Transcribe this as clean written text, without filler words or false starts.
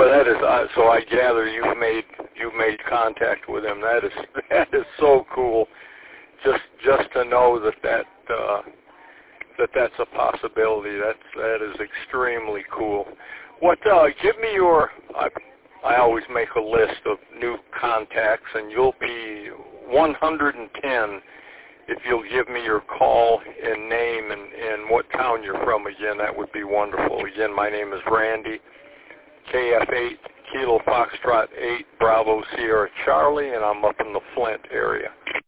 that is so. I gather you've made contact with him. That is so cool. Just to know that's a possibility. That is extremely cool. What? Give me your. I always make a list of new contacts, and you'll be 110 if you'll give me your call and name and what town you're from again. That would be wonderful. Again, my name is Randy, KF8 Kilo Foxtrot 8 Bravo Sierra Charlie, and I'm up in the Flint area.